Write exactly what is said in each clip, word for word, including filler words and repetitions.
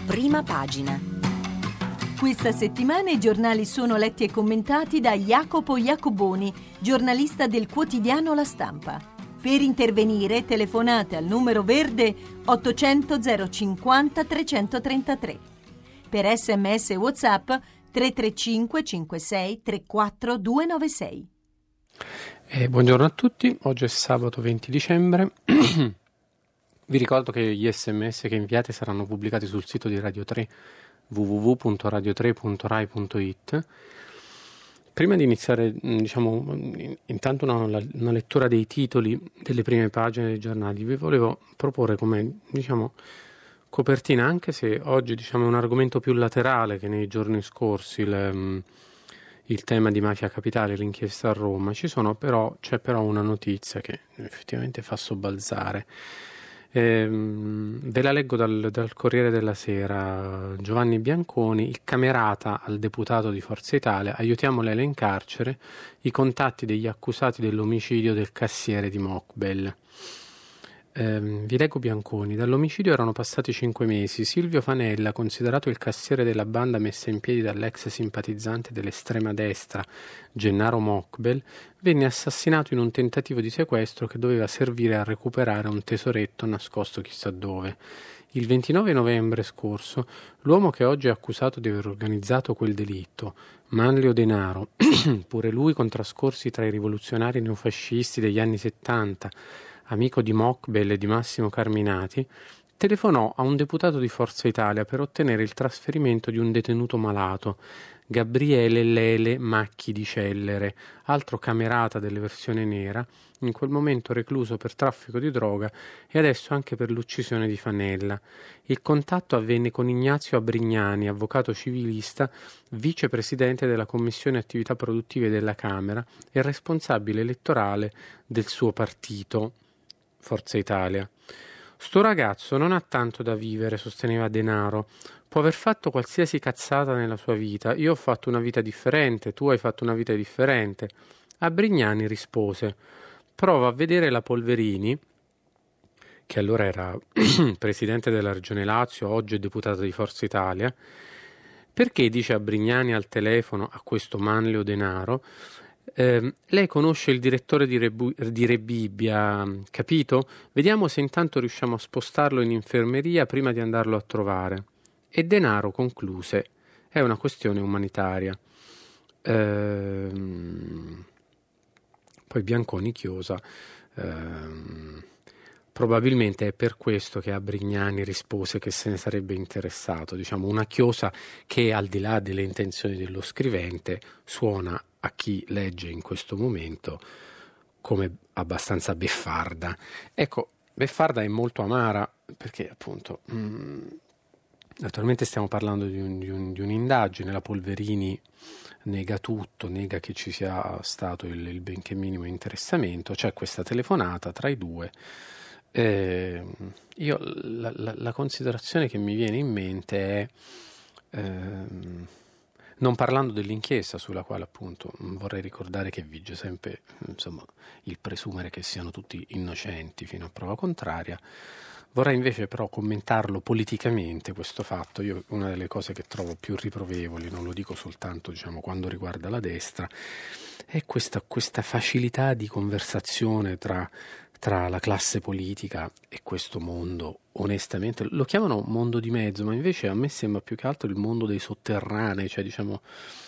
Prima pagina. Questa settimana i giornali sono letti e commentati da Jacopo Iacoboni, giornalista del quotidiano La Stampa. Per intervenire telefonate al numero verde ottocento zero cinquanta trecentotrentatré. Per sms e WhatsApp tre tre cinque cinque sei tre quattro due nove sei. Eh, buongiorno a tutti, oggi è sabato venti dicembre. Vi ricordo che gli sms che inviate saranno pubblicati sul sito di Radio tre w w w punto radio tre punto rai punto i t. Prima di iniziare, diciamo, intanto una, una lettura dei titoli delle prime pagine dei giornali, vi volevo proporre come, diciamo, copertina, anche se oggi, diciamo, è un argomento più laterale che nei giorni scorsi, il, il tema di Mafia Capitale, l'inchiesta a Roma. Ci sono però, c'è però una notizia che effettivamente fa sobbalzare. Eh, ve la leggo dal, dal Corriere della Sera. Giovanni Bianconi, il camerata al deputato di Forza Italia, aiutiamo Lele in carcere, i contatti degli accusati dell'omicidio del cassiere di Mokbel. Eh, vi leggo Bianconi. Dall'omicidio erano passati cinque mesi. Silvio Fanella, considerato il cassiere della banda messa in piedi dall'ex simpatizzante dell'estrema destra Gennaro Mokbel, venne assassinato in un tentativo di sequestro che doveva servire a recuperare un tesoretto nascosto chissà dove. Il ventinove novembre scorso, l'uomo che oggi è accusato di aver organizzato quel delitto, Manlio Denaro, pure lui con trascorsi tra i rivoluzionari neofascisti degli anni settanta, amico di Mokbel e di Massimo Carminati, telefonò a un deputato di Forza Italia per ottenere il trasferimento di un detenuto malato, Gabriele Lele Macchi di Cellere, altro camerata delle versioni nera, in quel momento recluso per traffico di droga e adesso anche per l'uccisione di Fanella. Il contatto avvenne con Ignazio Abrignani, avvocato civilista, vicepresidente della Commissione Attività Produttive della Camera e responsabile elettorale del suo partito, Forza Italia. Sto ragazzo non ha tanto da vivere, sosteneva Denaro. Può aver fatto qualsiasi cazzata nella sua vita. Io ho fatto una vita differente, tu hai fatto una vita differente. Abrignani rispose: prova a vedere la Polverini, che allora era presidente della Regione Lazio, oggi è deputato di Forza Italia. Perché, dice Abrignani al telefono a questo Manlio Denaro, Eh, lei conosce il direttore di, Rebu- di Rebibbia, capito? Vediamo se intanto riusciamo a spostarlo in infermeria prima di andarlo a trovare. E Denaro concluse: è una questione umanitaria. Ehm, poi Bianconi chiosa. Ehm, probabilmente è per questo che Abrignani rispose che se ne sarebbe interessato. Diciamo, una chiosa che, al di là delle intenzioni dello scrivente, suona a chi legge in questo momento come abbastanza beffarda. Ecco, beffarda è molto amara perché appunto mh, naturalmente stiamo parlando di, un, di, un, di un'indagine. La Polverini nega tutto, nega che ci sia stato il, il benché minimo interessamento. C'è questa telefonata tra i due. Eh, io la, la, la considerazione che mi viene in mente è ehm, non parlando dell'inchiesta, sulla quale appunto vorrei ricordare che vige sempre, insomma, il presumere che siano tutti innocenti fino a prova contraria, vorrei invece però commentarlo politicamente questo fatto. Io una delle cose che trovo più riprovevoli, non lo dico soltanto, diciamo, quando riguarda la destra, è questa, questa facilità di conversazione tra tra la classe politica e questo mondo. Onestamente lo chiamano mondo di mezzo, ma invece a me sembra più che altro il mondo dei sotterranei, cioè diciamo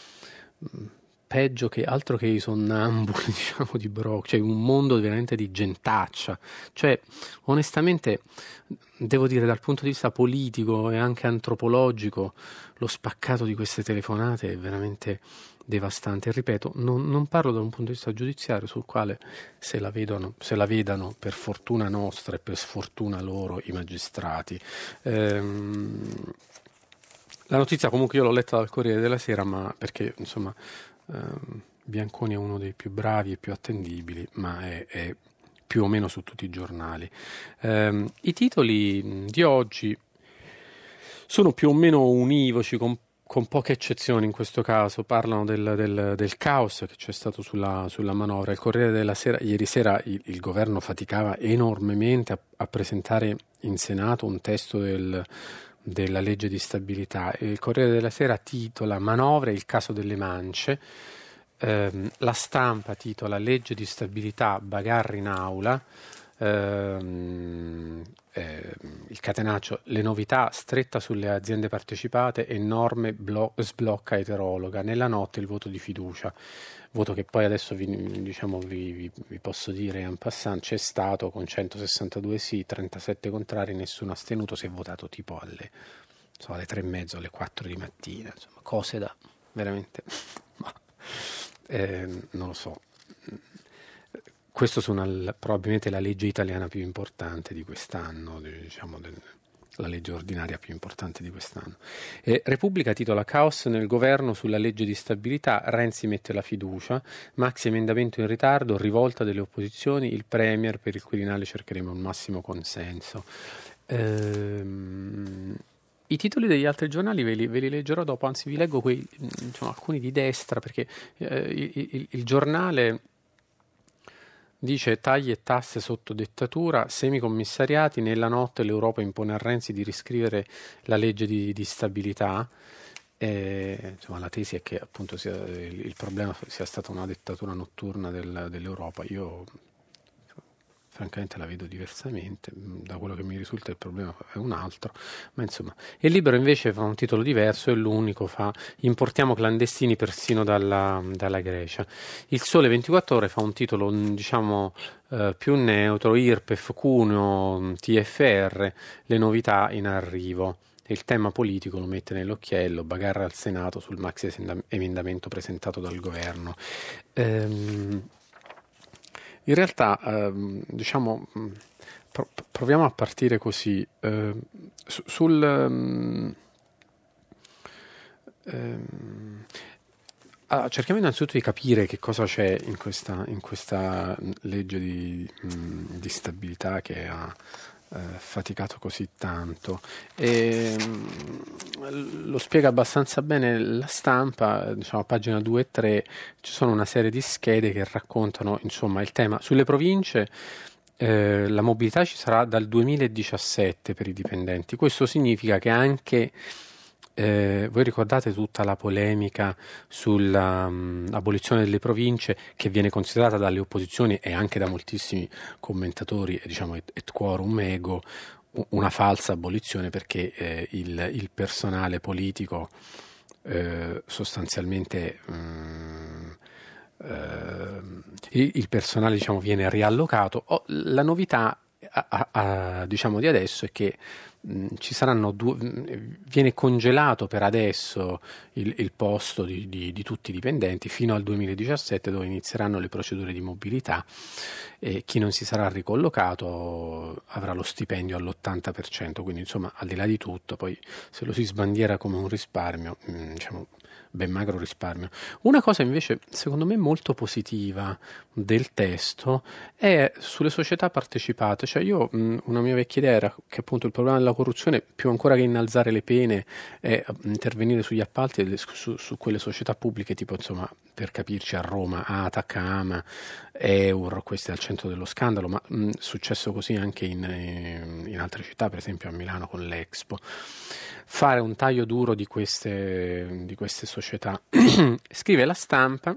peggio che altro che i sonnambuli, diciamo, di Brock, cioè un mondo veramente di gentaccia. Cioè onestamente devo dire, dal punto di vista politico e anche antropologico, lo spaccato di queste telefonate è veramente devastante. E ripeto, non, non parlo da un punto di vista giudiziario, sul quale se la vedono, se la vedano, per fortuna nostra e per sfortuna loro, i magistrati. Ehm, la notizia comunque io l'ho letta dal Corriere della Sera, ma perché insomma ehm, Bianconi è uno dei più bravi e più attendibili, ma è, è più o meno su tutti i giornali. Ehm, i titoli di oggi sono più o meno univoci, con con poche eccezioni in questo caso. Parlano del, del, del caos che c'è stato sulla, sulla manovra. Il Corriere della Sera, ieri sera il, il governo faticava enormemente a, a presentare in Senato un testo del della legge di stabilità. Il Corriere della Sera titola Manovre, il caso delle mance. Eh, la Stampa titola Legge di stabilità, bagarre in aula. Eh, eh, il catenaccio, le novità, stretta sulle aziende partecipate e norme blo- sblocca eterologa. Nella notte il voto di fiducia. Voto che poi adesso vi, diciamo, vi, vi, vi posso dire en passant, c'è stato con centosessantadue sì, trentasette contrari, nessuno astenuto, si è votato tipo alle, so, alle tre e mezzo, alle quattro di mattina, insomma, cose da veramente, ma, eh, non lo so. Questo su una, probabilmente la legge italiana più importante di quest'anno, diciamo, del, la legge ordinaria più importante di quest'anno. Eh, Repubblica titola Caos nel governo sulla legge di stabilità, Renzi mette la fiducia, maxi emendamento in ritardo, rivolta delle opposizioni, il Premier per il Quirinale cercheremo un massimo consenso. Ehm, I titoli degli altri giornali ve li, ve li leggerò dopo, anzi vi leggo quei, diciamo, alcuni di destra, perché eh, il, il, il giornale dice tagli e tasse sotto dettatura, semicommissariati, nella notte l'Europa impone a Renzi di riscrivere la legge di, di stabilità. E, insomma, la tesi è che appunto sia, il, il problema sia stata una dettatura notturna del, dell'Europa. Io francamente la vedo diversamente, da quello che mi risulta il problema è un altro, ma insomma. Il Libero invece fa un titolo diverso e l'unico fa importiamo clandestini persino dalla, dalla Grecia. Il Sole ventiquattro Ore fa un titolo diciamo eh, più neutro, I R P E F, Cuneo, T F R, le novità in arrivo. Il tema politico lo mette nell'occhiello, bagarre al Senato sul maxi emendamento presentato dal governo. Ehm, In realtà, ehm, diciamo, pro- proviamo a partire così. Eh, su- sul, ehm, ehm, allora, cerchiamo innanzitutto di capire che cosa c'è in questa, in questa legge di, mh, di stabilità che ha eh, faticato così tanto. E, mh, lo spiega abbastanza bene la Stampa, diciamo a pagina due e tre ci sono una serie di schede che raccontano insomma il tema. Sulle province eh, la mobilità ci sarà dal duemiladiciassette per i dipendenti, questo significa che anche Eh, voi ricordate tutta la polemica sull'abolizione delle province che viene considerata dalle opposizioni e anche da moltissimi commentatori, diciamo et, et quorum ego, una falsa abolizione perché eh, il, il personale politico eh, sostanzialmente mh, eh, il, il personale diciamo viene riallocato. Oh, la novità a, a, a, diciamo di adesso è che ci saranno due, viene congelato per adesso il, il posto di, di, di tutti i dipendenti fino al duemiladiciassette dove inizieranno le procedure di mobilità e chi non si sarà ricollocato avrà lo stipendio all'ottanta per cento, quindi insomma al di là di tutto poi se lo si sbandiera come un risparmio diciamo ben magro risparmio. Una cosa invece secondo me molto positiva del testo è sulle società partecipate, cioè io mh, una mia vecchia idea era che appunto il problema della corruzione più ancora che innalzare le pene è intervenire sugli appalti e su, su quelle società pubbliche tipo insomma per capirci a Roma Atac, Ama, Eur, queste al centro dello scandalo, ma è successo così anche in, in altre città, per esempio a Milano con l'Expo. Fare un taglio duro di queste, di queste società. Scrive la Stampa,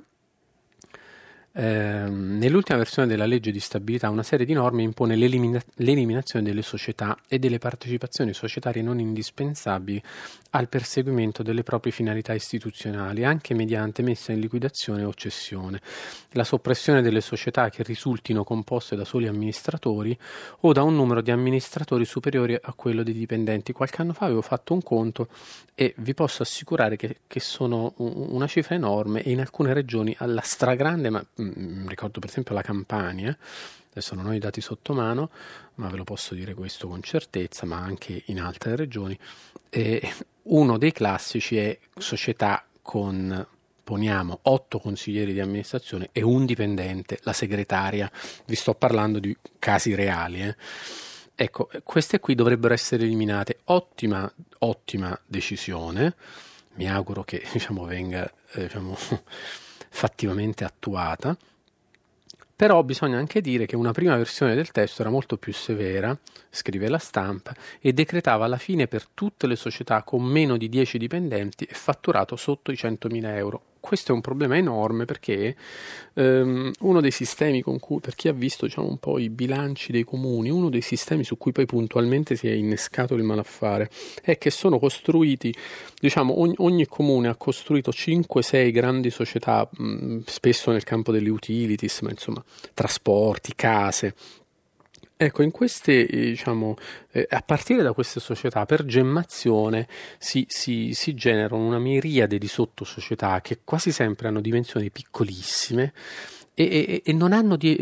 eh, nell'ultima versione della legge di stabilità una serie di norme impone l'elimina- l'eliminazione delle società e delle partecipazioni societarie non indispensabili al perseguimento delle proprie finalità istituzionali, anche mediante messa in liquidazione o cessione, la soppressione delle società che risultino composte da soli amministratori o da un numero di amministratori superiore a quello dei dipendenti. Qualche anno fa avevo fatto un conto e vi posso assicurare che, che sono una cifra enorme e in alcune regioni alla stragrande, ma mh, ricordo per esempio la Campania, adesso non ho i dati sotto mano, ma ve lo posso dire questo con certezza, ma anche in altre regioni, e uno dei classici è società con, poniamo, otto consiglieri di amministrazione e un dipendente, la segretaria, vi sto parlando di casi reali, eh. Ecco, queste qui dovrebbero essere eliminate, ottima, ottima decisione, mi auguro che diciamo, venga eh, diciamo, fattivamente attuata. Però bisogna anche dire che una prima versione del testo era molto più severa, scrive La Stampa, e decretava la fine per tutte le società con meno di dieci dipendenti e fatturato sotto i centomila euro. Questo è un problema enorme perché um, uno dei sistemi con cui, per chi ha visto diciamo, un po' i bilanci dei comuni, uno dei sistemi su cui poi puntualmente si è innescato il malaffare è che sono costruiti, diciamo, ogni, ogni comune ha costruito cinque sei grandi società, mh, spesso nel campo delle utilities, ma insomma trasporti, case. Ecco, in queste, eh, diciamo, eh, a partire da queste società, per gemmazione si, si, si generano una miriade di sottosocietà che quasi sempre hanno dimensioni piccolissime e, e, e non hanno di,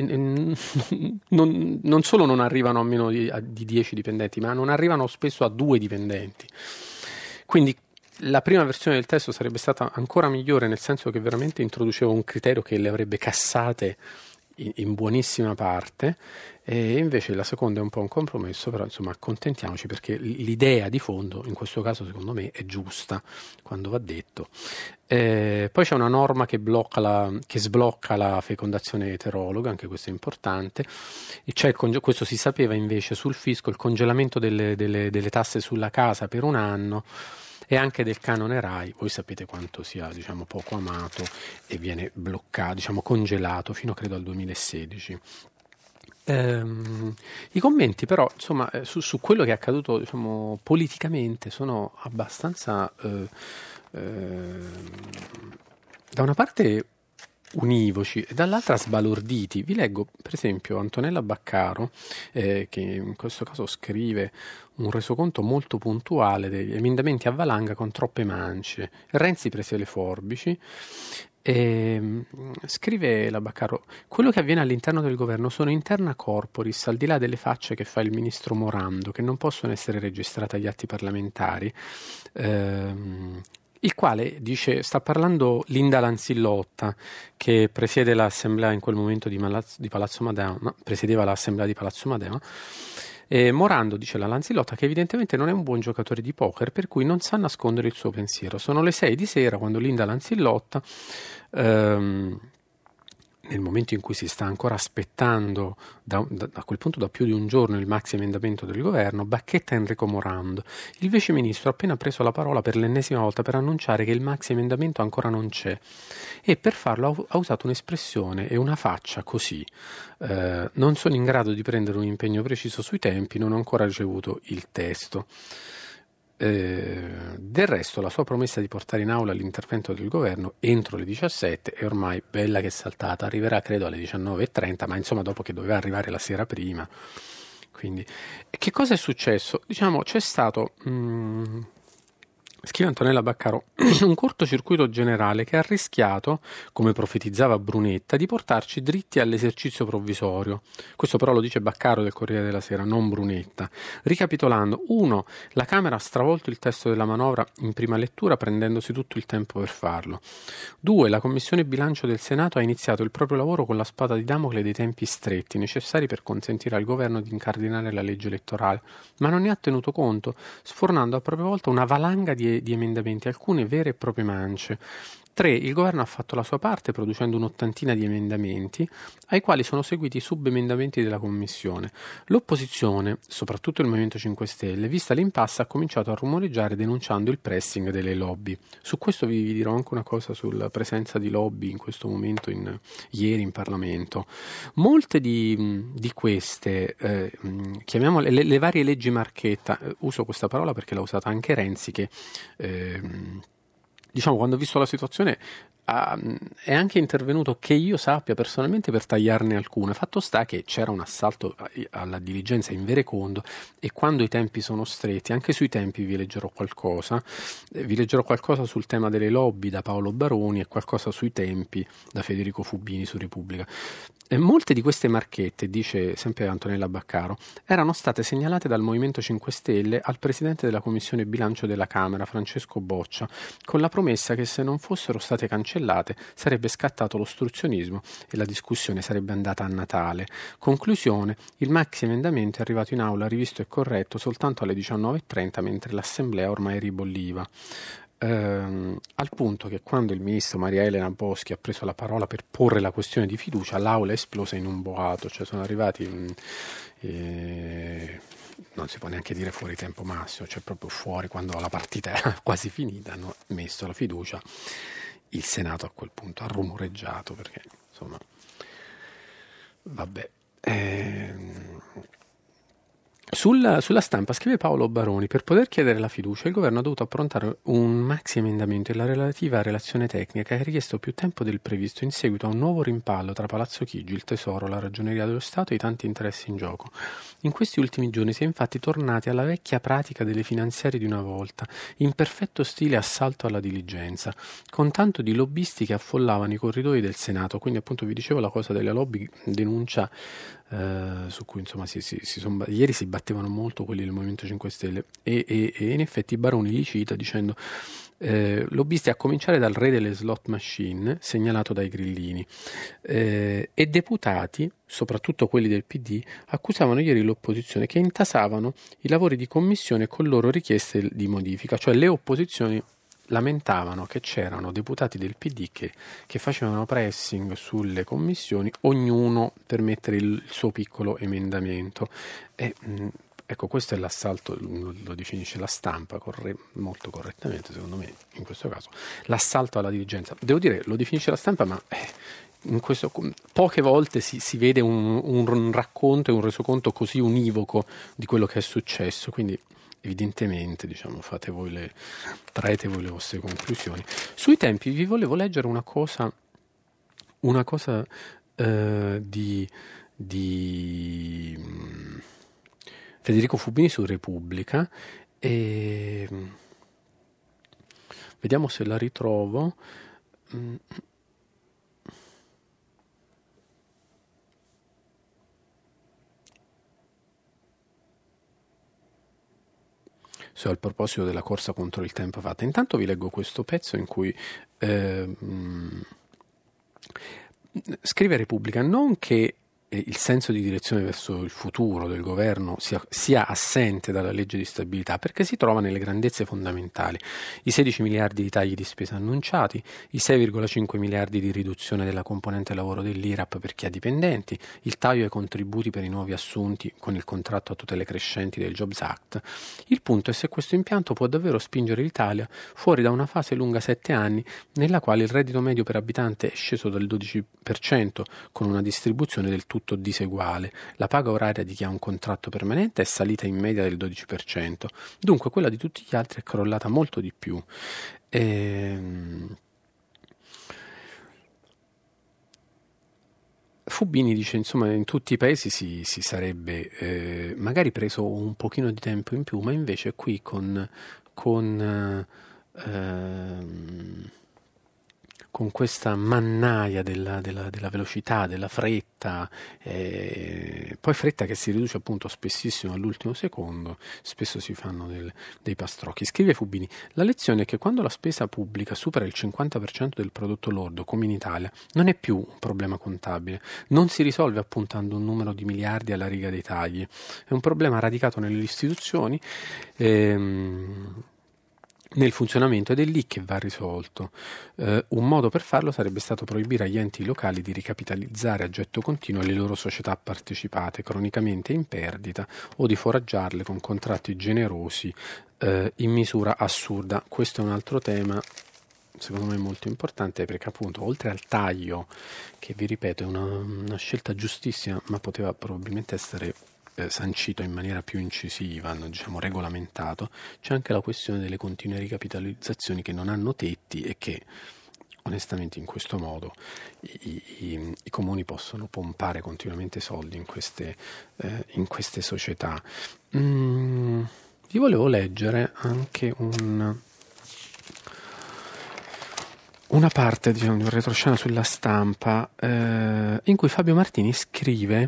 non, non solo non arrivano a meno di, a, di dieci dipendenti, ma non arrivano spesso a due dipendenti. Quindi la prima versione del testo sarebbe stata ancora migliore, nel senso che veramente introduceva un criterio che le avrebbe cassate in, in buonissima parte, e invece la seconda è un po' un compromesso, però insomma accontentiamoci, perché l'idea di fondo in questo caso secondo me è giusta quando va detto. Eh, poi c'è una norma che, blocca la, che sblocca la fecondazione eterologa, anche questo è importante, e c'è il conge- questo si sapeva invece sul fisco, il congelamento delle, delle, delle tasse sulla casa per un anno e anche del canone RAI. Voi sapete quanto sia, diciamo, poco amato e viene bloccato, diciamo congelato fino credo al duemilasedici. Ehm, I commenti però insomma eh, su, su quello che è accaduto, diciamo, politicamente sono abbastanza eh, eh, da una parte univoci e dall'altra sbalorditi. Vi leggo per esempio Antonella Baccaro, eh, che in questo caso scrive un resoconto molto puntuale degli emendamenti a valanga con troppe mance. Renzi prese le forbici. E, scrive la Baccaro: quello che avviene all'interno del governo sono interna corporis, al di là delle facce che fa il ministro Morando, che non possono essere registrate agli atti parlamentari, ehm, il quale dice, sta parlando Linda Lanzillotta, che presiede l'assemblea in quel momento di, Malaz- di Palazzo Madama, presiedeva l'assemblea di Palazzo Madama. E Morando, dice la Lanzillotta, che evidentemente non è un buon giocatore di poker, per cui non sa nascondere il suo pensiero. Sono le sei di sera quando Linda Lanzillotta, ehm, nel momento in cui si sta ancora aspettando, da, da, a quel punto da più di un giorno, il maxi emendamento del governo, bacchetta Enrico Morando. Il vice ministro ha appena preso la parola per l'ennesima volta per annunciare che il maxi emendamento ancora non c'è, e per farlo ha, ha usato un'espressione e una faccia così: eh, non sono in grado di prendere un impegno preciso sui tempi, non ho ancora ricevuto il testo. Eh, del resto la sua promessa di portare in aula l'intervento del governo entro le diciassette è ormai bella che è saltata, arriverà credo alle diciannove e trenta, ma insomma dopo che doveva arrivare la sera prima. Quindi, che cosa è successo? Diciamo, c'è stato, mh, scrive Antonella Baccaro, un cortocircuito generale che ha rischiato, come profetizzava Brunetta, di portarci dritti all'esercizio provvisorio. Questo però lo dice Baccaro del Corriere della Sera, non Brunetta. Ricapitolando: uno, la Camera ha stravolto il testo della manovra in prima lettura prendendosi tutto il tempo per farlo. Due, la Commissione Bilancio del Senato ha iniziato il proprio lavoro con la spada di Damocle dei tempi stretti necessari per consentire al governo di incardinare la legge elettorale, ma non ne ha tenuto conto, sfornando a propria volta una valanga di di emendamenti, alcune vere e proprie mance. Tre. Il governo ha fatto la sua parte producendo un'ottantina di emendamenti, ai quali sono seguiti i subemendamenti della Commissione. L'opposizione, soprattutto il Movimento cinque Stelle, vista l'impasse, ha cominciato a rumoreggiare denunciando il pressing delle lobby. Su questo vi, vi dirò anche una cosa sulla presenza di lobby in questo momento, in, ieri in Parlamento. Molte di, di queste, eh, chiamiamole le, le varie leggi marchetta, eh, uso questa parola perché l'ha usata anche Renzi, che eh, diciamo, quando ho visto la situazione uh, è anche intervenuto, che io sappia personalmente, per tagliarne alcune. Fatto sta che c'era un assalto alla diligenza in verecondo, e quando i tempi sono stretti, anche sui tempi vi leggerò qualcosa, eh, vi leggerò qualcosa sul tema delle lobby da Paolo Baroni e qualcosa sui tempi da Federico Fubini su Repubblica. E molte di queste marchette, dice sempre Antonella Baccaro, erano state segnalate dal Movimento cinque Stelle al Presidente della Commissione Bilancio della Camera, Francesco Boccia, con la promessa che se non fossero state cancellate sarebbe scattato l'ostruzionismo e la discussione sarebbe andata a Natale. Conclusione: il maxi emendamento è arrivato in aula rivisto e corretto soltanto alle diciannove e trenta, mentre l'Assemblea ormai ribolliva. ehm, al punto che quando il ministro Maria Elena Boschi ha preso la parola per porre la questione di fiducia, l'aula è esplosa in un boato, cioè sono arrivati mh, eh, non si può neanche dire fuori tempo massimo, cioè proprio fuori, quando la partita era quasi finita, hanno messo la fiducia. Il Senato a quel punto ha rumoreggiato perché insomma vabbè. ehm, Sul- sulla Stampa scrive Paolo Baroni: per poter chiedere la fiducia il governo ha dovuto approntare un maxi emendamento e la relativa relazione tecnica che ha richiesto più tempo del previsto in seguito a un nuovo rimpallo tra Palazzo Chigi, il Tesoro, la Ragioneria dello Stato e i tanti interessi in gioco. In questi ultimi giorni si è infatti tornati alla vecchia pratica delle finanziarie di una volta, in perfetto stile assalto alla diligenza, con tanto di lobbisti che affollavano i corridoi del Senato. Quindi appunto vi dicevo la cosa delle lobby, denuncia Uh, su cui insomma si, si, si son, ieri si battevano molto quelli del Movimento cinque Stelle e, e, e in effetti Baroni li cita dicendo eh, lobbisti a cominciare dal re delle slot machine segnalato dai grillini eh, e deputati, soprattutto quelli del P D, accusavano ieri l'opposizione che intasavano i lavori di commissione con loro richieste di modifica, cioè le opposizioni lamentavano che c'erano deputati del P D che, che facevano pressing sulle commissioni, ognuno per mettere il, il suo piccolo emendamento. E, mh, ecco, questo è l'assalto, lo, lo definisce la Stampa corre, molto correttamente, secondo me, in questo caso, l'assalto alla diligenza. Devo dire, lo definisce la Stampa, ma eh, in questo, poche volte si, si vede un, un racconto e un resoconto così univoco di quello che è successo, quindi evidentemente, diciamo, fate voi le, traete voi le vostre conclusioni. Sui tempi vi volevo leggere una cosa, una cosa eh, di, di mh, Federico Fubini su Repubblica, e vediamo se la ritrovo. Mm. So, al proposito della corsa contro il tempo fatta. Intanto vi leggo questo pezzo in cui eh, mh, scrive Repubblica: non che il senso di direzione verso il futuro del governo sia, sia assente dalla legge di stabilità, perché si trova nelle grandezze fondamentali: i sedici miliardi di tagli di spesa annunciati, i sei virgola cinque miliardi di riduzione della componente lavoro dell'I R A P per chi ha dipendenti, il taglio ai contributi per i nuovi assunti con il contratto a tutele crescenti del Jobs Act. Il punto è se questo impianto può davvero spingere l'Italia fuori da una fase lunga sette anni nella quale il reddito medio per abitante è sceso del dodici per cento con una distribuzione del tutto diseguale. La paga oraria di chi ha un contratto permanente è salita in media del dodici per cento, dunque quella di tutti gli altri è crollata molto di più. Ehm... Fubini dice, insomma, in tutti i paesi si, si sarebbe eh, magari preso un pochino di tempo in più, ma invece qui con con ehm, con questa mannaia della, della, della velocità, della fretta, eh, poi fretta che si riduce appunto spessissimo all'ultimo secondo, spesso si fanno del, dei pastrocchi. Scrive Fubini: la lezione è che quando la spesa pubblica supera il cinquanta per cento del prodotto lordo, come in Italia, non è più un problema contabile, non si risolve appuntando un numero di miliardi alla riga dei tagli, è un problema radicato nelle istituzioni, ehm, nel funzionamento, ed è lì che va risolto. Eh, un modo per farlo sarebbe stato proibire agli enti locali di ricapitalizzare a getto continuo le loro società partecipate cronicamente in perdita o di foraggiarle con contratti generosi eh, in misura assurda. Questo è un altro tema secondo me molto importante, perché appunto oltre al taglio, che vi ripeto è una, una scelta giustissima, ma poteva probabilmente essere Eh, sancito in maniera più incisiva, diciamo regolamentato, c'è anche la questione delle continue ricapitalizzazioni che non hanno tetti e che onestamente in questo modo i, i, i comuni possono pompare continuamente soldi in queste, eh, in queste società. Mm, vi volevo leggere anche un una parte, diciamo, di un retroscena sulla Stampa eh, in cui Fabio Martini scrive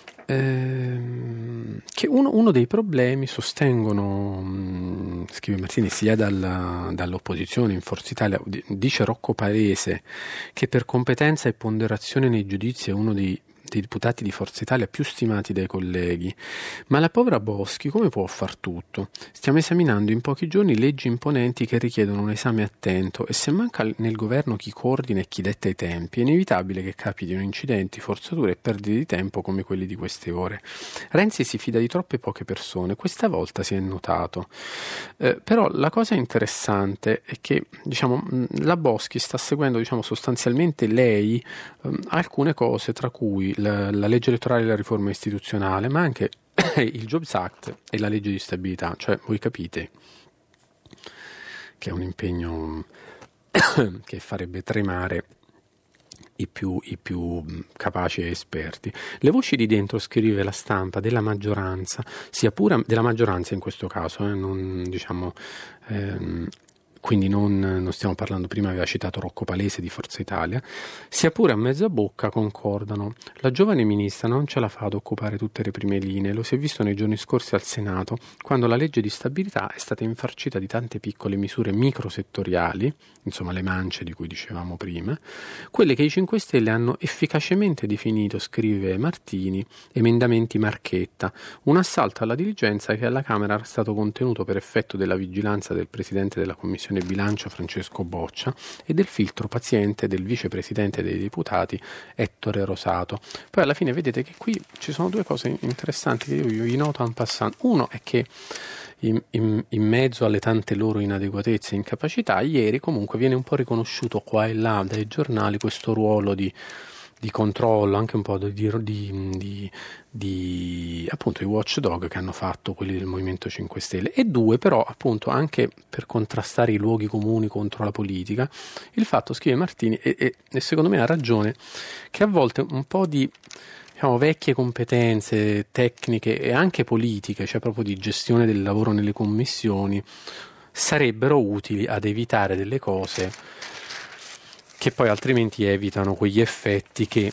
che uno, uno dei problemi, sostengono, mh, scrive Martini, sia dalla, dall'opposizione in Forza Italia, dice Rocco Palese, che per competenza e ponderazione nei giudizi è uno dei, dei deputati di Forza Italia più stimati dai colleghi. Ma la povera Boschi come può far tutto? Stiamo esaminando in pochi giorni leggi imponenti che richiedono un esame attento e se manca nel governo chi coordina e chi detta i tempi, è inevitabile che capitino incidenti, forzature e perdite di tempo come quelli di queste ore. Renzi si fida di troppe poche persone, questa volta si è notato. Eh, però la cosa interessante è che diciamo, la Boschi sta seguendo diciamo, sostanzialmente lei um, alcune cose, tra cui la, la legge elettorale e la riforma istituzionale, ma anche il Jobs Act e la legge di stabilità. Cioè, voi capite che è un impegno che farebbe tremare i più, i più capaci e esperti. Le voci di dentro, scrive La Stampa, della maggioranza, sia pure della maggioranza in questo caso, eh, non diciamo ehm, quindi non, non stiamo parlando, prima aveva citato Rocco Palese di Forza Italia, sia pure a mezza bocca concordano. La giovane ministra non ce la fa ad occupare tutte le prime linee, lo si è visto nei giorni scorsi al Senato, quando la legge di stabilità è stata infarcita di tante piccole misure microsettoriali, insomma le mance di cui dicevamo prima, quelle che i cinque Stelle hanno efficacemente definito, scrive Martini, emendamenti marchetta, un assalto alla diligenza che alla Camera era stato contenuto per effetto della vigilanza del Presidente della Commissione Bilancio Francesco Boccia e del filtro paziente del vicepresidente dei deputati Ettore Rosato. Poi alla fine vedete che qui ci sono due cose interessanti che io vi noto en passant. Uno è che in, in, in mezzo alle tante loro inadeguatezze e incapacità, ieri comunque viene un po' riconosciuto qua e là dai giornali questo ruolo di di controllo, anche un po' di, di, di, di appunto i watchdog che hanno fatto quelli del Movimento cinque Stelle, e due però appunto anche per contrastare i luoghi comuni contro la politica, il fatto, scrive Martini, e, e, e secondo me ha ragione, che a volte un po' di diciamo, vecchie competenze tecniche e anche politiche, cioè proprio di gestione del lavoro nelle commissioni, sarebbero utili ad evitare delle cose che poi altrimenti evitano quegli effetti che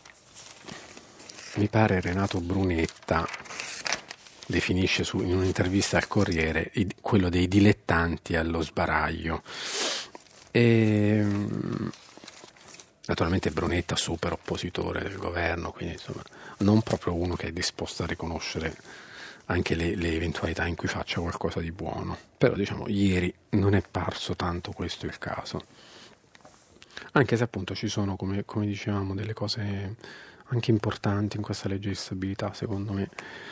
mi pare Renato Brunetta definisce su, in un'intervista al Corriere, i, quello dei dilettanti allo sbaraglio. E, naturalmente Brunetta super oppositore del governo, quindi insomma non proprio uno che è disposto a riconoscere anche le, le eventualità in cui faccia qualcosa di buono. Però diciamo ieri non è parso tanto questo il caso. Anche se appunto ci sono, come, come dicevamo, delle cose anche importanti in questa legge di stabilità, secondo me.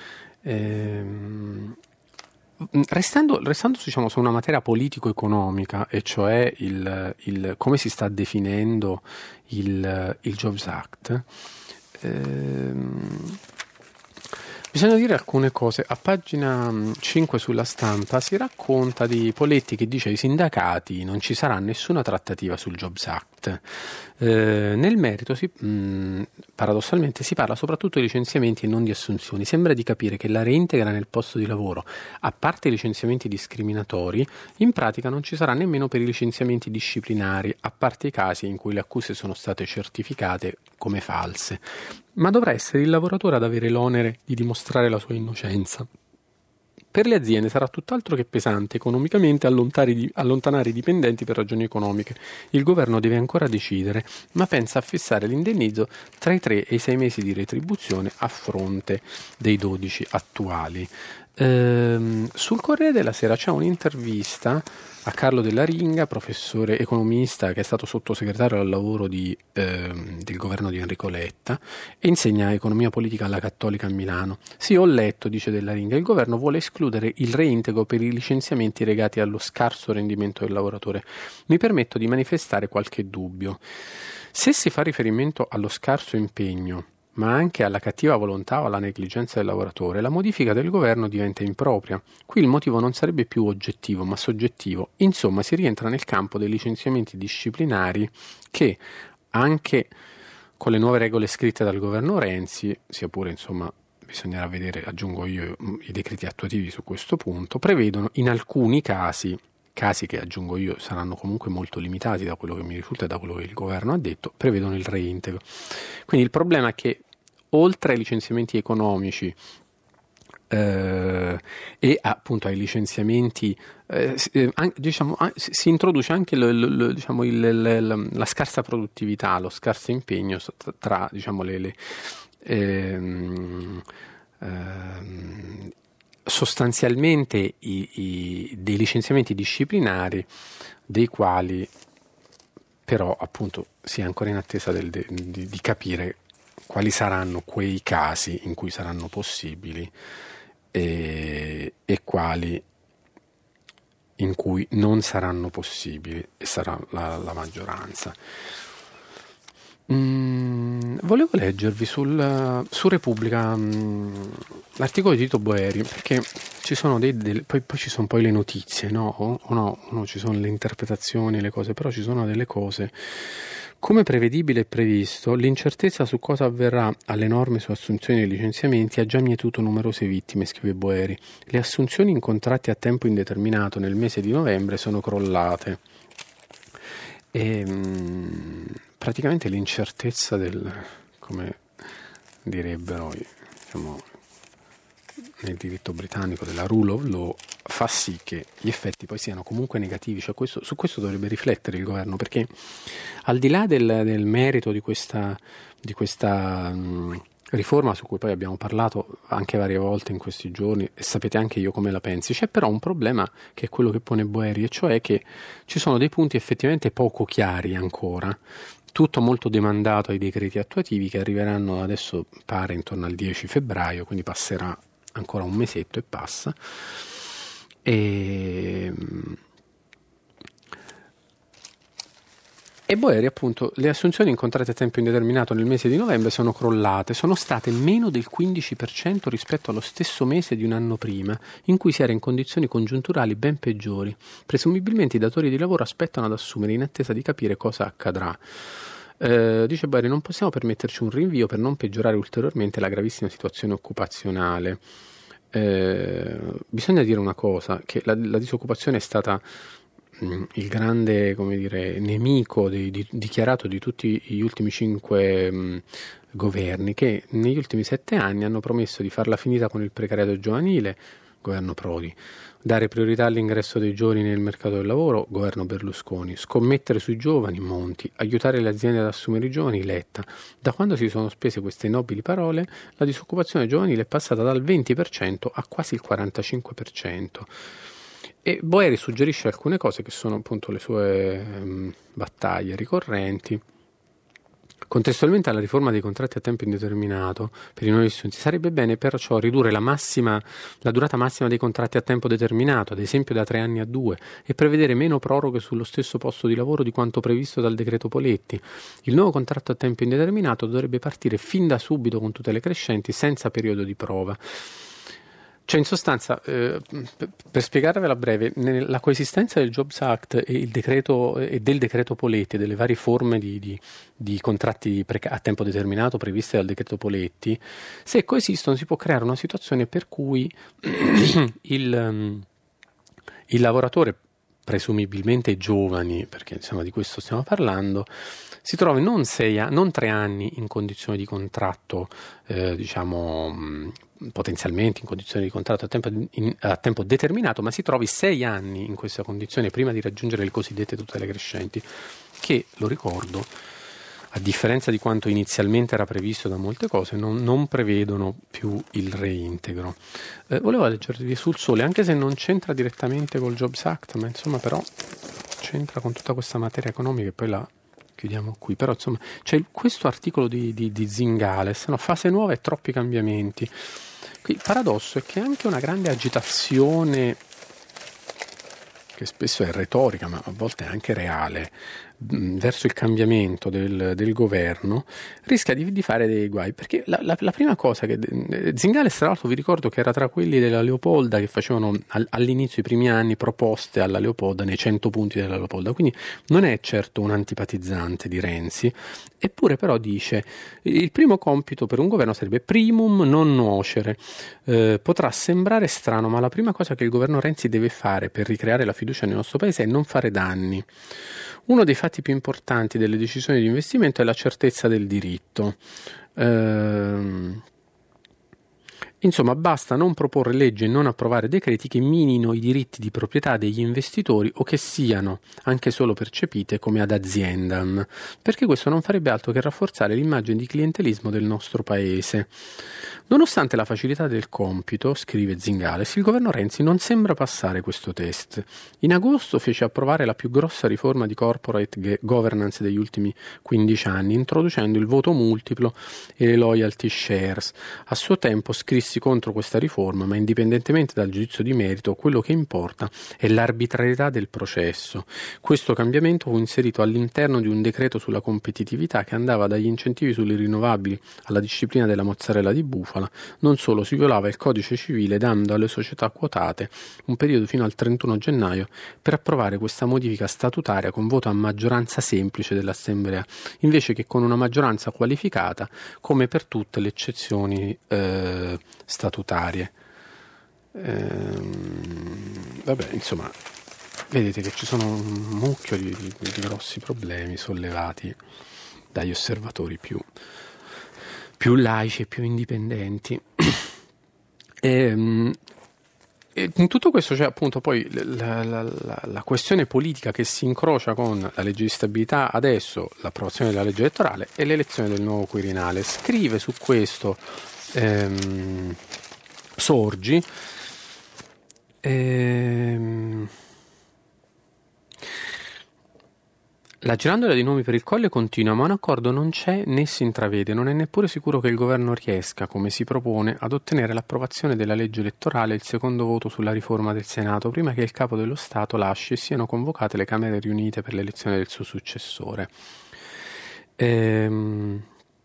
Ehm, restando, restando diciamo, su una materia politico-economica, e cioè il, il, come si sta definendo il, il Jobs Act, ehm, bisogna dire alcune cose. A pagina cinque sulla Stampa si racconta di Poletti che dice ai sindacati non ci sarà nessuna trattativa sul Jobs Act. Eh, nel merito si, mh, paradossalmente si parla soprattutto di licenziamenti e non di assunzioni. Sembra di capire che la reintegra nel posto di lavoro, a parte i licenziamenti discriminatori, in pratica non ci sarà nemmeno per i licenziamenti disciplinari, a parte i casi in cui le accuse sono state certificate come false. Ma dovrà essere il lavoratore ad avere l'onere di dimostrare la sua innocenza. Per le aziende sarà tutt'altro che pesante economicamente allontanare i dipendenti per ragioni economiche. Il governo deve ancora decidere, ma pensa a fissare l'indennizzo tra i tre e i sei mesi di retribuzione a fronte dei dodici attuali. Ehm, sul Corriere della Sera c'è un'intervista a Carlo Della Ringa, professore economista che è stato sottosegretario al lavoro di, ehm, del governo di Enrico Letta e insegna economia politica alla Cattolica a Milano. Sì, ho letto, dice Della Ringa, il governo vuole escludere il reintegro per i licenziamenti legati allo scarso rendimento del lavoratore. Mi permetto di manifestare qualche dubbio. Se si fa riferimento allo scarso impegno, ma anche alla cattiva volontà o alla negligenza del lavoratore, la modifica del governo diventa impropria. Qui il motivo non sarebbe più oggettivo, ma soggettivo. Insomma, si rientra nel campo dei licenziamenti disciplinari che, anche con le nuove regole scritte dal governo Renzi, sia pure, insomma, bisognerà vedere, aggiungo io, i decreti attuativi su questo punto, prevedono in alcuni casi, casi che aggiungo io saranno comunque molto limitati da quello che mi risulta e da quello che il governo ha detto, prevedono il reintegro. Quindi il problema è che oltre ai licenziamenti economici eh, e appunto ai licenziamenti eh, anche, diciamo, si introduce anche lo, lo, diciamo, il, il, la scarsa produttività, lo scarso impegno tra diciamo, le, le, ehm, ehm, sostanzialmente i, i, dei licenziamenti disciplinari dei quali però appunto si è ancora in attesa del, de, di, di capire quali saranno quei casi in cui saranno possibili e, e quali in cui non saranno possibili e sarà la, la maggioranza. Mm, volevo leggervi sul, su Repubblica mm, l'articolo di Tito Boeri, perché ci sono dei, dei poi, poi ci sono poi le notizie, no? O, o no, no, ci sono le interpretazioni, le cose, però ci sono delle cose. Come prevedibile e previsto, l'incertezza su cosa avverrà alle norme su assunzioni e licenziamenti ha già mietuto numerose vittime, scrive Boeri. Le assunzioni in contratti a tempo indeterminato nel mese di novembre sono crollate. E, mh, praticamente l'incertezza del, come direbbero diciamo, nel diritto britannico, della rule of law, fa sì che gli effetti poi siano comunque negativi. Cioè questo, su questo dovrebbe riflettere il governo, perché al di là del, del merito di questa, di questa mh, riforma, su cui poi abbiamo parlato anche varie volte in questi giorni e sapete anche io come la pensi, c'è però un problema che è quello che pone Boeri, e cioè che ci sono dei punti effettivamente poco chiari ancora, tutto molto demandato ai decreti attuativi che arriveranno adesso pare intorno al dieci febbraio, quindi passerà ancora un mesetto e passa. E, e Boeri appunto, le assunzioni in contratti a tempo indeterminato nel mese di novembre sono crollate, sono state meno del quindici per cento rispetto allo stesso mese di un anno prima, in cui si era in condizioni congiunturali ben peggiori. Presumibilmente i datori di lavoro aspettano ad assumere in attesa di capire cosa accadrà. Eh, dice Boeri, non possiamo permetterci un rinvio per non peggiorare ulteriormente la gravissima situazione occupazionale. Eh, bisogna dire una cosa, che la, la disoccupazione è stata mh, il grande, come dire, nemico di, di, dichiarato di tutti gli ultimi cinque mh, governi, che negli ultimi sette anni hanno promesso di farla finita con il precariato giovanile, governo Prodi, dare priorità all'ingresso dei giovani nel mercato del lavoro, governo Berlusconi, scommettere sui giovani, Monti, aiutare le aziende ad assumere i giovani, Letta. Da quando si sono spese queste nobili parole, la disoccupazione giovanile è passata dal venti per cento a quasi il quarantacinque per cento. E Boeri suggerisce alcune cose che sono appunto le sue um, battaglie ricorrenti. Contestualmente alla riforma dei contratti a tempo indeterminato per i nuovi assunti sarebbe bene perciò ridurre la massima, la durata massima dei contratti a tempo determinato, ad esempio da tre anni a due, e prevedere meno proroghe sullo stesso posto di lavoro di quanto previsto dal decreto Poletti. Il nuovo contratto a tempo indeterminato dovrebbe partire fin da subito con tutele crescenti, senza periodo di prova. Cioè, in sostanza, eh, per spiegarvela breve, la coesistenza del Jobs Act e, il decreto, e del decreto Poletti, delle varie forme di, di, di contratti preca- a tempo determinato previste dal decreto Poletti, se coesistono si può creare una situazione per cui il, um, il lavoratore, presumibilmente giovani, perché insomma di questo stiamo parlando, si trovi non, sei, non tre anni in condizioni di contratto, eh, diciamo, mh, potenzialmente in condizioni di contratto a tempo, in, a tempo determinato, ma si trovi sei anni in questa condizione prima di raggiungere le cosiddette tutele crescenti, che, lo ricordo, a differenza di quanto inizialmente era previsto da molte cose, non, non prevedono più il reintegro. Eh, volevo leggervi sul Sole, anche se non c'entra direttamente col Jobs Act, ma insomma però c'entra con tutta questa materia economica e poi la chiudiamo qui. Però insomma c'è questo articolo di, di, di Zingales, no? Fase nuova e troppi cambiamenti. Il paradosso è che anche una grande agitazione, che spesso è retorica ma a volte è anche reale, verso il cambiamento del, del governo, rischia di, di fare dei guai, perché la, la, la prima cosa che Zingales, tra l'altro vi ricordo che era tra quelli della Leopolda che facevano al, all'inizio, i primi anni, proposte alla Leopolda nei cento punti della Leopolda, quindi non è certo un antipatizzante di Renzi, eppure però dice il primo compito per un governo sarebbe primum non nuocere. Eh, potrà sembrare strano, ma la prima cosa che il governo Renzi deve fare per ricreare la fiducia nel nostro paese è non fare danni. Uno dei fatti più importanti delle decisioni di investimento è la certezza del diritto. Ehm, Insomma, basta non proporre leggi e non approvare decreti che minino i diritti di proprietà degli investitori o che siano anche solo percepite come ad aziendam, perché questo non farebbe altro che rafforzare l'immagine di clientelismo del nostro paese. Nonostante la facilità del compito, scrive Zingales, il governo Renzi non sembra passare questo test. In agosto fece approvare la più grossa riforma di corporate governance degli ultimi quindici anni, introducendo il voto multiplo e le loyalty shares. A suo tempo scrissi contro questa riforma, ma indipendentemente dal giudizio di merito, quello che importa è l'arbitrarietà del processo. Questo cambiamento fu inserito all'interno di un decreto sulla competitività che andava dagli incentivi sulle rinnovabili alla disciplina della mozzarella di bufala. Non solo, si violava il codice civile dando alle società quotate un periodo fino al trentuno gennaio per approvare questa modifica statutaria con voto a maggioranza semplice dell'Assemblea, invece che con una maggioranza qualificata come per tutte le eccezioni eh, statutarie. Ehm, vabbè, insomma, vedete che ci sono un mucchio di, di, di grossi problemi sollevati dagli osservatori più più laici e più indipendenti. e, e in tutto questo c'è appunto poi la, la, la, la questione politica che si incrocia con la legge di stabilità adesso, l'approvazione della legge elettorale e l'elezione del nuovo Quirinale. Scrive su questo ehm, Sorgi ehm, la girandola di nomi per il Colle continua, ma un accordo non c'è né si intravede. Non è neppure sicuro che il governo riesca, come si propone, ad ottenere l'approvazione della legge elettorale e il secondo voto sulla riforma del Senato, prima che il capo dello Stato lasci e siano convocate le Camere riunite per l'elezione del suo successore. Ehm...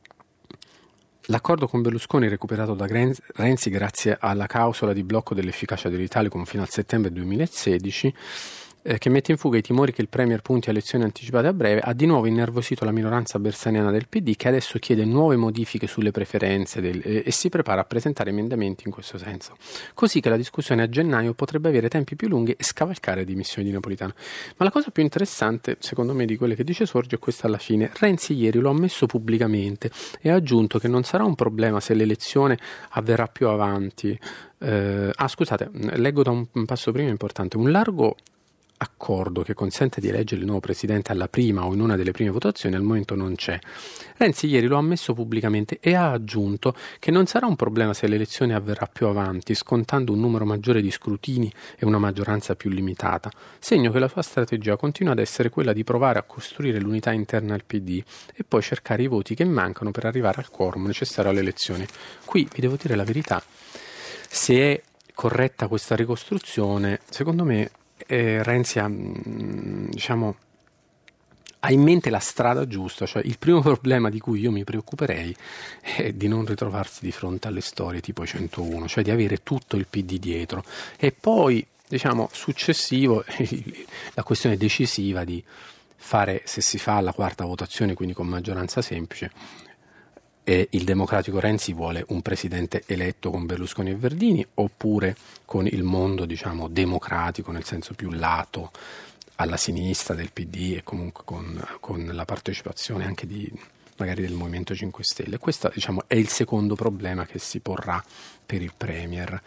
L'accordo con Berlusconi recuperato da Renzi grazie alla clausola di blocco dell'efficacia dell'Italicum fino al settembre duemilasedici, eh, che mette in fuga i timori che il Premier punti a elezioni anticipate a breve, ha di nuovo innervosito la minoranza bersaniana del P D, che adesso chiede nuove modifiche sulle preferenze del, eh, e si prepara a presentare emendamenti in questo senso. Così che la discussione a gennaio potrebbe avere tempi più lunghi e scavalcare le dimissioni di Napolitano. Ma la cosa più interessante, secondo me, di quelle che dice Sorge è questa alla fine. Renzi ieri lo ha ammesso pubblicamente e ha aggiunto che non sarà un problema se l'elezione avverrà più avanti. Eh, ah, scusate, leggo da un, un passo prima importante. Un largo accordo che consente di eleggere il nuovo presidente alla prima o in una delle prime votazioni al momento non c'è. Renzi ieri lo ha ammesso pubblicamente e ha aggiunto che non sarà un problema se l'elezione avverrà più avanti, scontando un numero maggiore di scrutini e una maggioranza più limitata, segno che la sua strategia continua ad essere quella di provare a costruire l'unità interna al P D e poi cercare i voti che mancano per arrivare al quorum necessario alle elezioni. Qui vi devo dire la verità, se è corretta questa ricostruzione, secondo me Eh, Renzi ha, diciamo, ha in mente la strada giusta, cioè il primo problema di cui io mi preoccuperei è di non ritrovarsi di fronte alle storie tipo centouno, cioè di avere tutto il P D dietro e poi, diciamo, successivo la questione decisiva di fare, se si fa la quarta votazione, quindi con maggioranza semplice, e il democratico Renzi vuole un presidente eletto con Berlusconi e Verdini oppure con il mondo, diciamo, democratico nel senso più lato alla sinistra del P D e comunque con, con la partecipazione anche di magari del Movimento cinque Stelle. Questo, diciamo, è il secondo problema che si porrà per il Premier.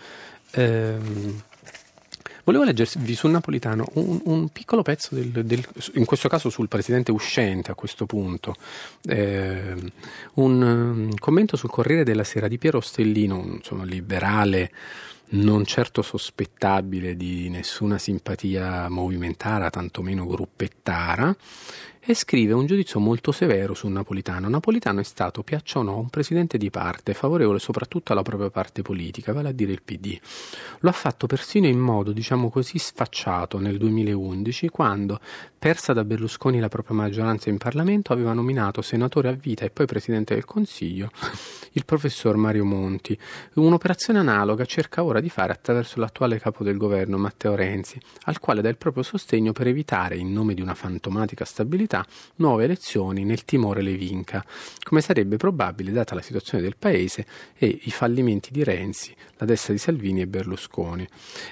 Ehm, Volevo leggervi sul Napolitano un, un piccolo pezzo, del, del, in questo caso sul presidente uscente a questo punto, eh, un, un commento sul Corriere della Sera di Piero Stellino, un insomma, liberale non certo sospettabile di nessuna simpatia movimentara, tantomeno gruppettara, e scrive un giudizio molto severo su Napolitano. Napolitano è stato, piaccia o no, un presidente di parte, favorevole soprattutto alla propria parte politica, vale a dire il P D. Lo ha fatto persino in modo, diciamo così, sfacciato nel duemilaundici, quando, persa da Berlusconi la propria maggioranza in Parlamento, aveva nominato senatore a vita e poi presidente del Consiglio il professor Mario Monti. Un'operazione analoga cerca ora di fare attraverso l'attuale capo del governo, Matteo Renzi, al quale dà il proprio sostegno per evitare, in nome di una fantomatica stabilità, nuove elezioni nel timore le vinca, come sarebbe probabile data la situazione del paese e i fallimenti di Renzi, la destra di Salvini e Berlusconi.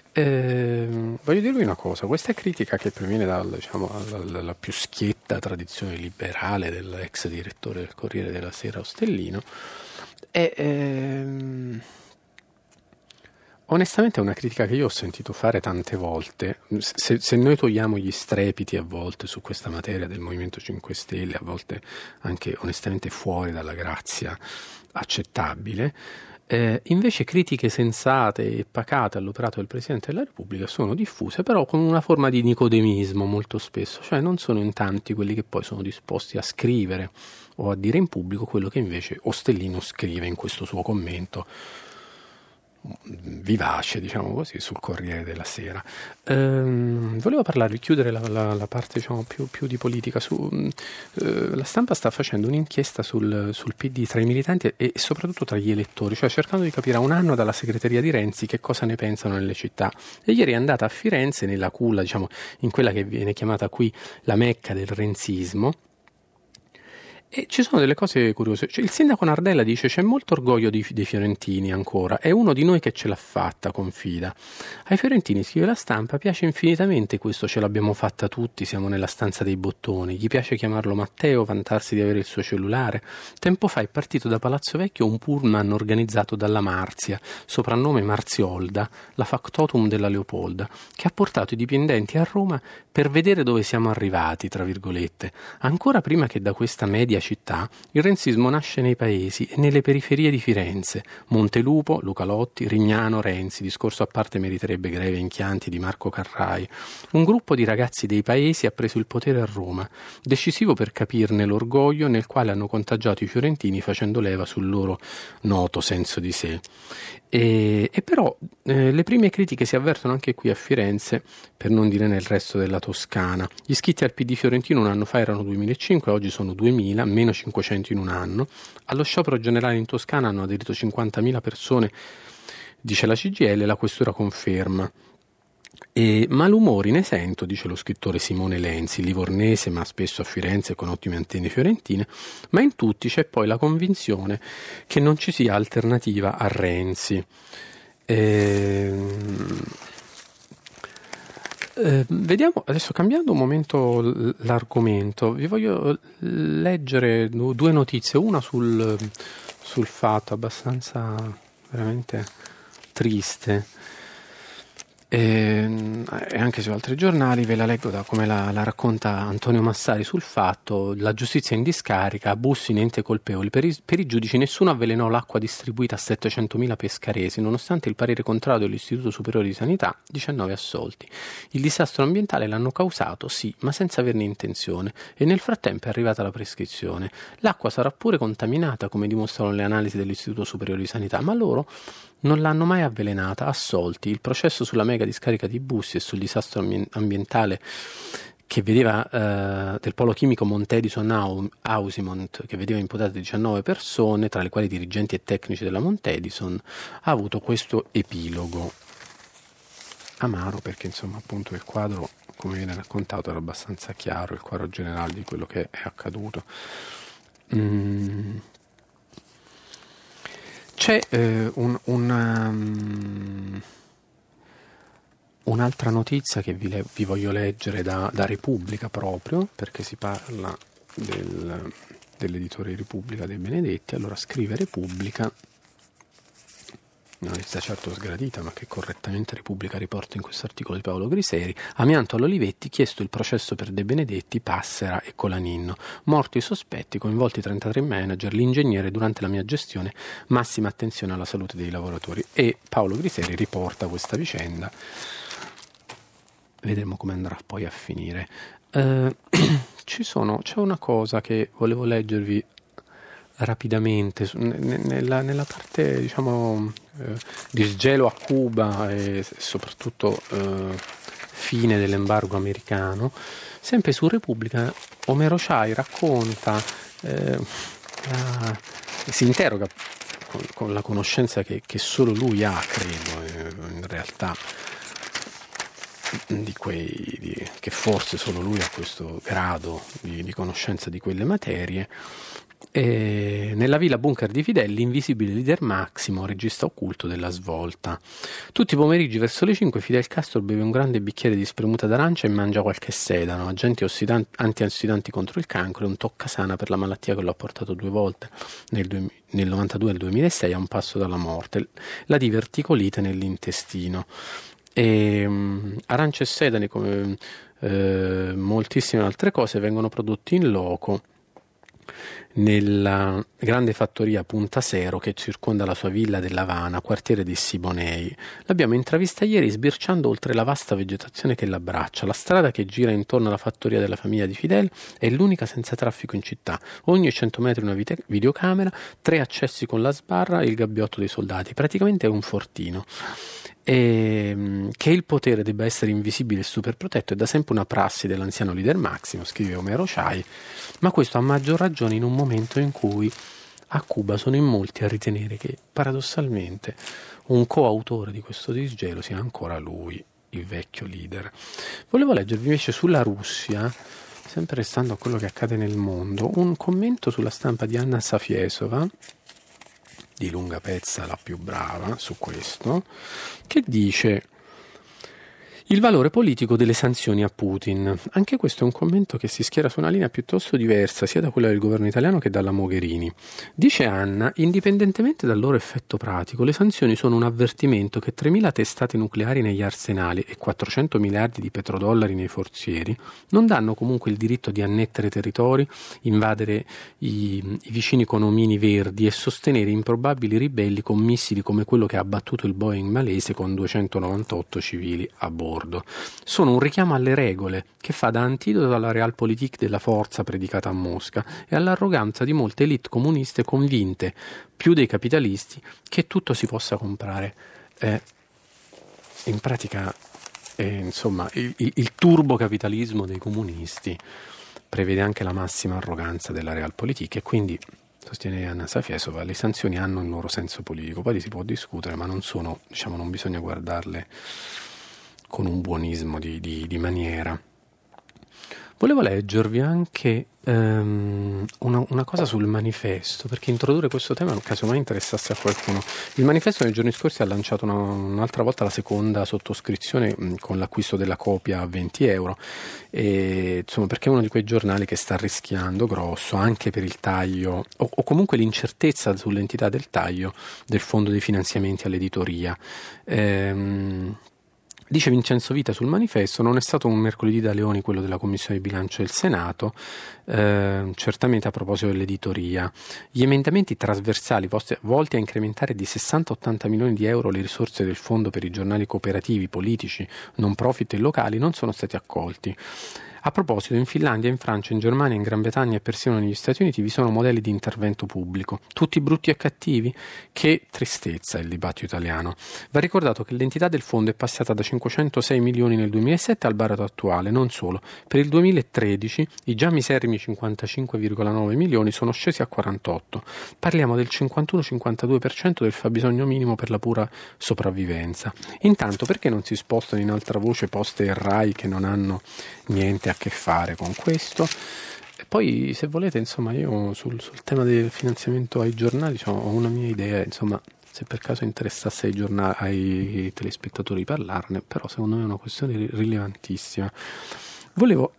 Eh, voglio dirvi una cosa, questa critica che proviene dal, diciamo, dalla, dalla più schietta tradizione liberale dell'ex direttore del Corriere della Sera Ostellino è, ehm, onestamente è una critica che io ho sentito fare tante volte. Se, se noi togliamo gli strepiti a volte su questa materia del Movimento cinque Stelle, a volte anche onestamente fuori dalla grazia accettabile, eh, invece critiche sensate e pacate all'operato del Presidente della Repubblica sono diffuse, però con una forma di nicodemismo molto spesso, cioè non sono in tanti quelli che poi sono disposti a scrivere o a dire in pubblico quello che invece Ostellino scrive in questo suo commento vivace, diciamo così, sul Corriere della Sera. Ehm, volevo parlarvi, chiudere la, la, la parte diciamo più, più di politica. Su, eh, la Stampa sta facendo un'inchiesta sul, sul P D tra i militanti e, e soprattutto tra gli elettori, cioè cercando di capire a un anno dalla segreteria di Renzi che cosa ne pensano nelle città. E ieri è andata a Firenze, nella culla, diciamo, in quella che viene chiamata qui la Mecca del renzismo. E ci sono delle cose curiose. Cioè, il sindaco Nardella dice: c'è molto orgoglio di, dei fiorentini ancora, è uno di noi che ce l'ha fatta, confida. Ai fiorentini, scrive la Stampa, piace infinitamente questo ce l'abbiamo fatta tutti, siamo nella stanza dei bottoni, gli piace chiamarlo Matteo, vantarsi di avere il suo cellulare. Tempo fa è partito da Palazzo Vecchio un pullman organizzato dalla Marzia, soprannome Marziolda, la factotum della Leopolda, che ha portato i dipendenti a Roma per vedere dove siamo arrivati, tra virgolette. Ancora prima che da questa media città, il renzismo nasce nei paesi e nelle periferie di Firenze. Montelupo, Luca Lotti, Rignano, Renzi, discorso a parte meriterebbe Greve in Chianti di Marco Carrai. Un gruppo di ragazzi dei paesi ha preso il potere a Roma, decisivo per capirne l'orgoglio nel quale hanno contagiato i fiorentini facendo leva sul loro noto senso di sé. E, e però eh, le prime critiche si avvertono anche qui a Firenze, per non dire nel resto della Toscana. Gli iscritti al P D fiorentino un anno fa erano duemilacinque, oggi sono duemila, meno cinquecento in un anno. Allo sciopero generale in Toscana hanno aderito cinquantamila persone, dice la C G I L, la questura conferma. E malumori ne sento, dice lo scrittore Simone Lenzi, livornese ma spesso a Firenze con ottime antenne fiorentine, ma in tutti c'è poi la convinzione che non ci sia alternativa a Renzi. Ehm... Eh, vediamo, adesso cambiando un momento l'argomento, vi voglio leggere due notizie, una sul, sul fatto abbastanza veramente triste, e, e anche su altri giornali, ve la leggo da come la, la racconta Antonio Massari sul Fatto. La giustizia in discarica, abusi niente colpevoli, per i, per i giudici nessuno avvelenò l'acqua distribuita a settecentomila pescaresi, nonostante il parere contrario dell'Istituto Superiore di Sanità, diciannove assolti. Il disastro ambientale l'hanno causato, sì, ma senza averne intenzione, e nel frattempo è arrivata la prescrizione. L'acqua sarà pure contaminata, come dimostrano le analisi dell'Istituto Superiore di Sanità, ma loro non l'hanno mai avvelenata, assolti. Il processo sulla mega discarica di Bussi e sul disastro ambientale che vedeva eh, del polo chimico Montedison Hausimont, che vedeva imputate diciannove persone, tra le quali dirigenti e tecnici della Montedison, ha avuto questo epilogo. Amaro, perché insomma appunto il quadro, come viene raccontato, era abbastanza chiaro, il quadro generale di quello che è accaduto. Mm. C'è eh, un, una, um, un'altra notizia che vi, le, vi voglio leggere da, da Repubblica proprio, perché si parla del, dell'editore Repubblica De Benedetti. Allora scrive Repubblica, una notizia certo sgradita, ma che correttamente Repubblica riporta in questo articolo di Paolo Griseri. Amianto all'Olivetti, chiesto il processo per De Benedetti, Passera e Colaninno. Morti i sospetti, coinvolti trentatré manager, l'ingegnere durante la mia gestione, massima attenzione alla salute dei lavoratori. E Paolo Griseri riporta questa vicenda. Vedremo come andrà poi a finire. Eh, ci sono, c'è una cosa che volevo leggervi rapidamente nella, nella parte, diciamo, eh, di sgelo a Cuba e soprattutto eh, fine dell'embargo americano. Sempre su Repubblica Omero Chai racconta, eh, la, si interroga con, con la conoscenza che, che solo lui ha, credo, eh, in realtà, di quei di, che forse solo lui ha questo grado di, di conoscenza di quelle materie. E nella villa bunker di Fidel, l'invisibile leader Massimo, regista occulto della svolta. Tutti i pomeriggi verso le cinque Fidel Castro beve un grande bicchiere di spremuta d'arancia e mangia qualche sedano, agenti ossidan- antiossidanti contro il cancro e un toccasana per la malattia che lo ha portato due volte, nel, due, nel novantadue e nel duemilasei, a un passo dalla morte, la diverticolite nell'intestino. E, um, arance e sedani, come eh, moltissime altre cose, vengono prodotti in loco nella grande fattoria Punta Cero che circonda la sua villa dell'Havana, quartiere di Siboney. L'abbiamo intravista ieri sbirciando oltre la vasta vegetazione che l'abbraccia. La strada che gira intorno alla fattoria della famiglia di Fidel è l'unica senza traffico in città. Ogni cento metri una vite- videocamera, tre accessi con la sbarra e il gabbiotto dei soldati. Praticamente è un fortino. E che il potere debba essere invisibile e super protetto è da sempre una prassi dell'anziano leader Massimo, scrive Omero Chai, ma questo a maggior ragione in un momento in cui a Cuba sono in molti a ritenere che paradossalmente un coautore di questo disgelo sia ancora lui, il vecchio leader. Volevo leggervi invece sulla Russia, sempre restando a quello che accade nel mondo, un commento sulla stampa di Anna Safiesova, di lunga pezza la più brava su questo, che dice: il valore politico delle sanzioni a Putin. Anche questo è un commento che si schiera su una linea piuttosto diversa sia da quella del governo italiano che dalla Mogherini. Dice Anna, indipendentemente dal loro effetto pratico, le sanzioni sono un avvertimento che tremila testate nucleari negli arsenali e quattrocento miliardi di petrodollari nei forzieri non danno comunque il diritto di annettere territori, invadere i, i vicini condomini verdi e sostenere improbabili ribelli con missili come quello che ha abbattuto il Boeing malese con duecentonovantotto civili a bordo. Sono un richiamo alle regole che fa da antidoto alla realpolitik della forza predicata a Mosca e all'arroganza di molte elite comuniste convinte, più dei capitalisti, che tutto si possa comprare. Eh, in pratica, eh, insomma, il, il, il turbocapitalismo dei comunisti prevede anche la massima arroganza della realpolitik e quindi, sostiene Anna Safiesova, le sanzioni hanno il loro senso politico, poi si può discutere, ma non sono, diciamo, non bisogna guardarle con un buonismo di, di, di maniera. Volevo leggervi anche um, una, una cosa sul manifesto, perché introdurre questo tema casomai interessasse a qualcuno. Il manifesto nei giorni scorsi ha lanciato una, un'altra volta la seconda sottoscrizione mh, con l'acquisto della copia a venti euro, e, insomma, perché è uno di quei giornali che sta rischiando grosso anche per il taglio o, o comunque l'incertezza sull'entità del taglio del fondo dei finanziamenti all'editoria. Ehm, Dice Vincenzo Vita sul manifesto: non è stato un mercoledì da leoni quello della Commissione di Bilancio del Senato, eh, certamente a proposito dell'editoria. Gli emendamenti trasversali volti a incrementare di sessanta ottanta milioni di euro le risorse del fondo per i giornali cooperativi, politici, non profit e locali non sono stati accolti. A proposito, in Finlandia, in Francia, in Germania, in Gran Bretagna e persino negli Stati Uniti vi sono modelli di intervento pubblico, tutti brutti e cattivi? Che tristezza il dibattito italiano. Va ricordato che l'entità del fondo è passata da cinquecentosei milioni nel duemilasette al baratro attuale, non solo. Per il duemilatredici i già miserrimi cinquantacinque virgola nove milioni sono scesi a quarantotto. Parliamo del cinquantuno cinquantadue per cento del fabbisogno minimo per la pura sopravvivenza. Intanto, perché non si spostano in altra voce poste e RAI che non hanno niente a che fare con questo? E poi, se volete, insomma, io sul, sul tema del finanziamento ai giornali, cioè, ho una mia idea, insomma, se per caso interessasse ai, giornali, ai telespettatori parlarne, però secondo me è una questione rilevantissima. Volevo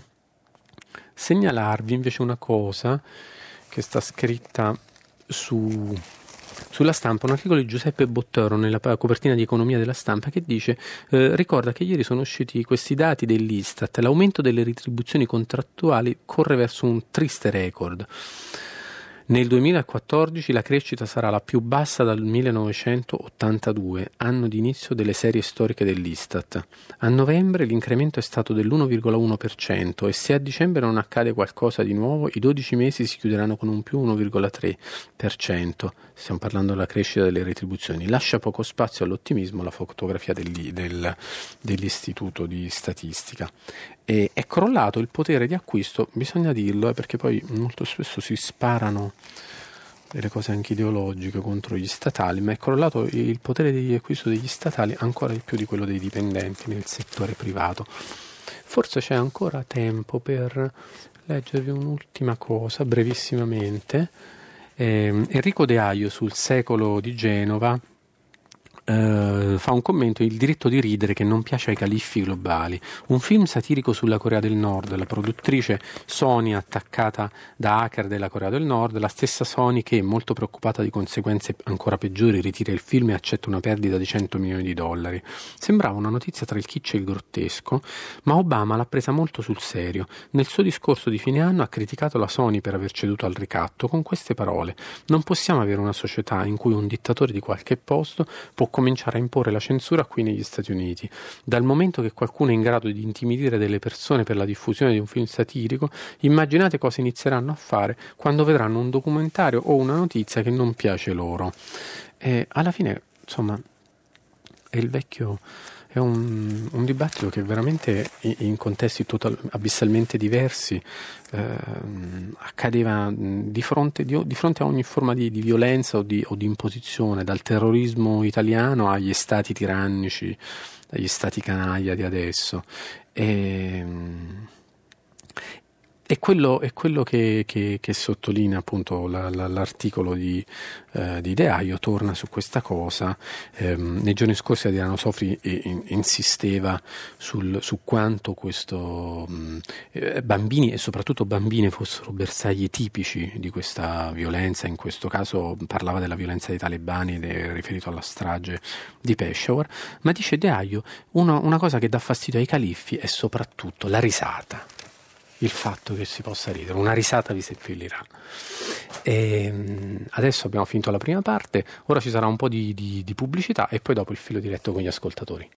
segnalarvi invece una cosa che sta scritta su sulla Stampa, un articolo di Giuseppe Bottero nella copertina di Economia della Stampa che dice eh, ricorda che ieri sono usciti questi dati dell'Istat, l'aumento delle retribuzioni contrattuali corre verso un triste record. Nel duemilaquattordici la crescita sarà la più bassa dal millenovecentottantadue, anno di inizio delle serie storiche dell'Istat. A novembre l'incremento è stato dell'uno virgola uno per cento e se a dicembre non accade qualcosa di nuovo, i dodici mesi si chiuderanno con un più uno virgola tre per cento. Stiamo parlando della crescita delle retribuzioni. Lascia poco spazio all'ottimismo la fotografia del, del, dell'Istituto di Statistica. E è crollato il potere di acquisto, bisogna dirlo, eh, perché poi molto spesso si sparano delle cose anche ideologiche contro gli statali, ma è crollato il potere di acquisto degli statali ancora di più di quello dei dipendenti nel settore privato. Forse c'è ancora tempo per leggervi un'ultima cosa brevissimamente. Eh, Enrico De Aio sul Secolo di Genova Uh, fa un commento: il diritto di ridere che non piace ai califfi globali, un film satirico sulla Corea del Nord, la produttrice Sony attaccata da hacker della Corea del Nord, la stessa Sony che, molto preoccupata di conseguenze ancora peggiori, ritira il film e accetta una perdita di cento milioni di dollari. Sembrava una notizia tra il kitsch e il grottesco, ma Obama l'ha presa molto sul serio. Nel suo discorso di fine anno ha criticato la Sony per aver ceduto al ricatto con queste parole: non possiamo avere una società in cui un dittatore di qualche posto può cominciare a imporre la censura qui negli Stati Uniti. Dal momento che qualcuno è in grado di intimidire delle persone per la diffusione di un film satirico, immaginate cosa inizieranno a fare quando vedranno un documentario o una notizia che non piace loro. E alla fine, insomma, è il vecchio... È un, un dibattito che veramente in contesti total, abissalmente diversi eh, accadeva di fronte, di, di fronte a ogni forma di, di violenza o di, o di imposizione, dal terrorismo italiano agli stati tirannici, agli stati canaglia di adesso. E, E quello, è quello che, che, che sottolinea appunto la, la, l'articolo di, eh, di De Aio, torna su questa cosa. Eh, nei giorni scorsi Adriano Sofri in, insisteva sul, su quanto questo mh, eh, bambini e soprattutto bambine fossero bersagli tipici di questa violenza. In questo caso parlava della violenza dei talebani ed è riferito alla strage di Peshawar, ma dice De Aio una, una cosa che dà fastidio ai califfi è soprattutto la risata. Il fatto che si possa ridere, una risata vi seppellirà. E adesso abbiamo finito la prima parte, ora ci sarà un po' di, di, di pubblicità e poi dopo il filo diretto con gli ascoltatori.